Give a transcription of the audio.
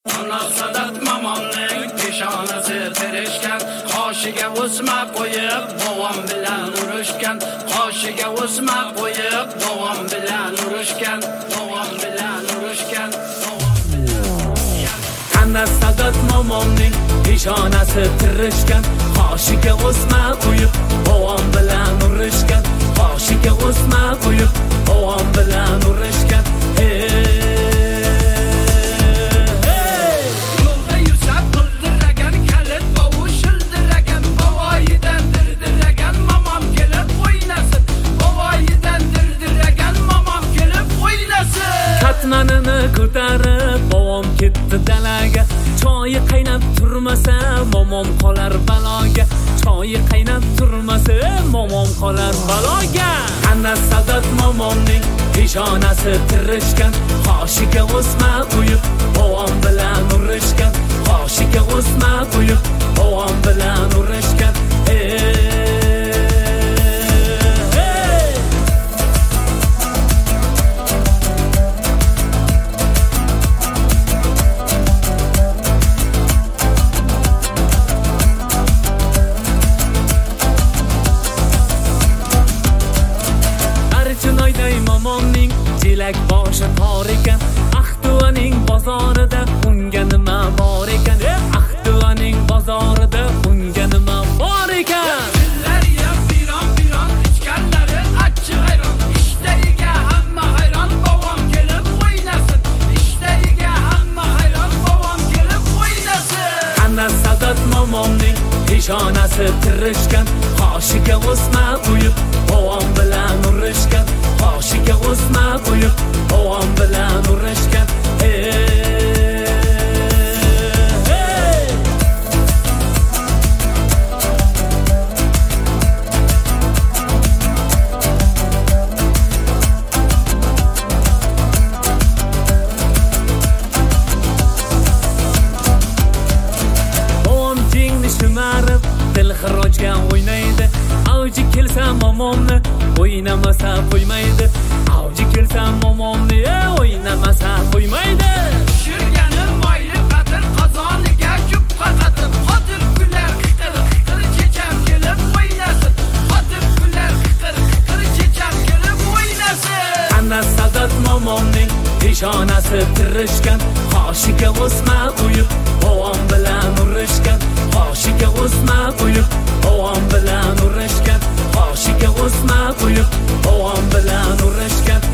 Ana Sadat momomning peshonasi tirishgan, qoshiga o'sma qo'yib bovom bilan urushgan, qoshiga o'sma qo'yib bovom bilan urushgan, bovom bilan urushgan. Ana Sadat momomning peshonasi tirishgan, qoshiga o'sma qo'yib bovom bilan urushgan, qoshiga o'sma qo'yib bovom bilan urushgan. Katmanini ko'tarib bovom ketdi dalaga, choyi qaynab turmasa momom qolar baloga, choyi qaynab turmasa momom qolar baloga. Ana Sadat momomning peshonasi tirishgan, qoshiga o'sma qo'yib bovom bilan urushgan, qoshiga o'sma qo'yib bovom bilan urushgan. Momomning jelak boshi tor ekan, Aqto'ning bozorida unga nima bor ekan? Aqto'ning bozorida unga nima bor ekan? Dillar yab biron ichganlari achchiq ayron, ishtayiga hamma hayron, bovom kelib o'ynasin, ishtayiga hamma hayron, bovom kelib o'ynasin. Ana Sadat momomning peshonasi tirishgan, qoshiga o'sma qo'yib bovom bilan urushgan, qoshiga o'sma qo'yib bovom bilan urushgan. Bovom jingni shimarib dilxirojga o'ynaydi, avji kelsa momomni o'ynamasa qo'ymaydi, avji kelsa momomni o'ynamasa qo'ymaydi. Tushirganim moyli qadr qozoniga yupqa qatib, xotir kular qiqir checham kelib o'ynasin, xotir kular qiqir checham kelib o'ynasin. Ana Sadat momomning peshonasi tirishgan, qoshiga o'sma qo'yib bovom bilan urushgan, qoshiga o'sma qo'yib bovom bilan urushgan, qoshiga o'sma qo'yib bovom bilan urushgan.